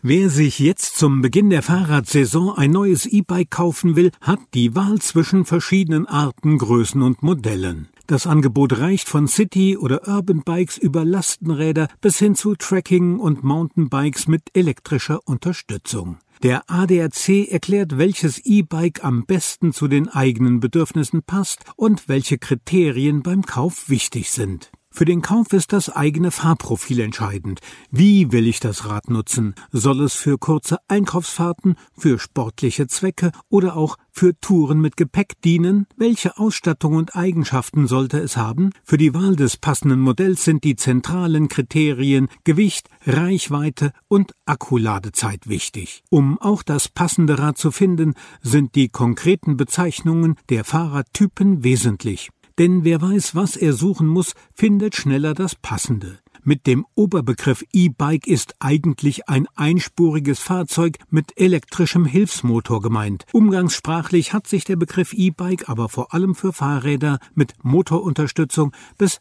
Wer sich jetzt zum Beginn der Fahrradsaison ein neues E-Bike kaufen will, hat die Wahl zwischen verschiedenen Arten, Größen und Modellen. Das Angebot reicht von City- oder Urban-Bikes über Lastenräder bis hin zu Trekking- und Mountainbikes mit elektrischer Unterstützung. Der ADAC erklärt, welches E-Bike am besten zu den eigenen Bedürfnissen passt und welche Kriterien beim Kauf wichtig sind. Für den Kauf ist das eigene Fahrprofil entscheidend. Wie will ich das Rad nutzen? Soll es für kurze Einkaufsfahrten, für sportliche Zwecke oder auch für Touren mit Gepäck dienen? Welche Ausstattung und Eigenschaften sollte es haben? Für die Wahl des passenden Modells sind die zentralen Kriterien Gewicht, Reichweite und Akkuladezeit wichtig. Um auch das passende Rad zu finden, sind die konkreten Bezeichnungen der Fahrradtypen wesentlich. Denn wer weiß, was er suchen muss, findet schneller das Passende. Mit dem Oberbegriff E-Bike ist eigentlich ein einspuriges Fahrzeug mit elektrischem Hilfsmotor gemeint. Umgangssprachlich hat sich der Begriff E-Bike aber vor allem für Fahrräder mit Motorunterstützung bis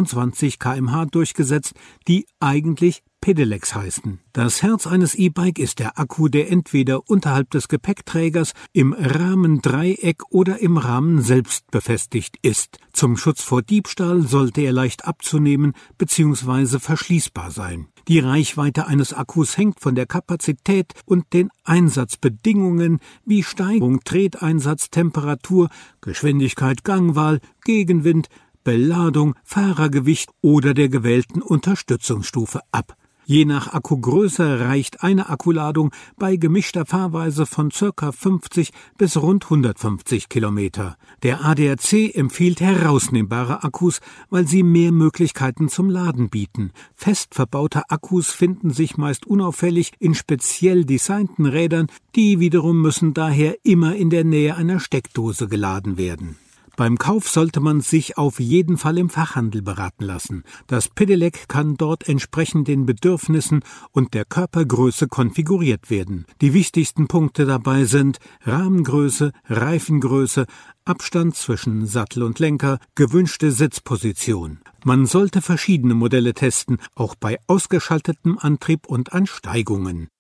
25 km/h durchgesetzt, die eigentlich Pedelecs heißen. Das Herz eines E-Bike ist der Akku, der entweder unterhalb des Gepäckträgers, im Rahmendreieck oder im Rahmen selbst befestigt ist. Zum Schutz vor Diebstahl sollte er leicht abzunehmen bzw. verschließbar sein. Die Reichweite eines Akkus hängt von der Kapazität und den Einsatzbedingungen wie Steigung, Treteinsatz, Temperatur, Geschwindigkeit, Gangwahl, Gegenwind, Beladung, Fahrergewicht oder der gewählten Unterstützungsstufe ab. Je nach Akkugröße reicht eine Akkuladung bei gemischter Fahrweise von ca. 50 bis rund 150 Kilometer. Der ADAC empfiehlt herausnehmbare Akkus, weil sie mehr Möglichkeiten zum Laden bieten. Fest verbaute Akkus finden sich meist unauffällig in speziell designten Rädern, die wiederum müssen daher immer in der Nähe einer Steckdose geladen werden. Beim Kauf sollte man sich auf jeden Fall im Fachhandel beraten lassen. Das Pedelec kann dort entsprechend den Bedürfnissen und der Körpergröße konfiguriert werden. Die wichtigsten Punkte dabei sind Rahmengröße, Reifengröße, Abstand zwischen Sattel und Lenker, gewünschte Sitzposition. Man sollte verschiedene Modelle testen, auch bei ausgeschaltetem Antrieb und an Steigungen.